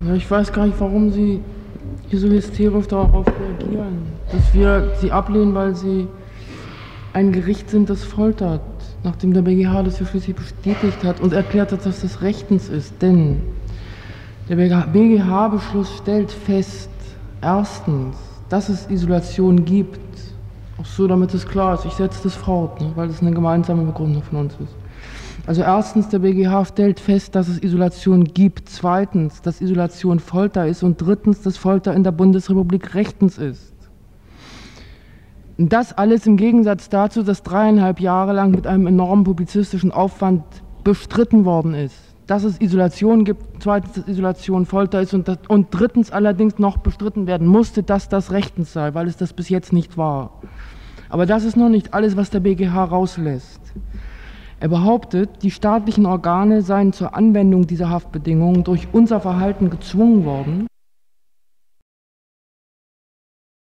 Ja, ich weiß gar nicht, warum Sie hier so hysterisch darauf reagieren. Dass wir Sie ablehnen, weil Sie ein Gericht sind, das foltert, nachdem der BGH das ja schließlich bestätigt hat und erklärt hat, dass das rechtens ist. Denn der BGH-Beschluss stellt fest, erstens, dass es Isolation gibt. Auch so, damit es klar ist. Ich setze das fort, ne, weil das eine gemeinsame Begründung von uns ist. Also erstens, der BGH stellt fest, dass es Isolation gibt. Zweitens, dass Isolation Folter ist. Und drittens, dass Folter in der Bundesrepublik rechtens ist. Und das alles im Gegensatz dazu, dass 3,5 Jahre lang mit einem enormen publizistischen Aufwand bestritten worden ist. Dass es Isolation gibt, zweitens, dass Isolation Folter ist und drittens allerdings noch bestritten werden musste, dass das rechtens sei, weil es das bis jetzt nicht war. Aber das ist noch nicht alles, was der BGH rauslässt. Er behauptet, die staatlichen Organe seien zur Anwendung dieser Haftbedingungen durch unser Verhalten gezwungen worden.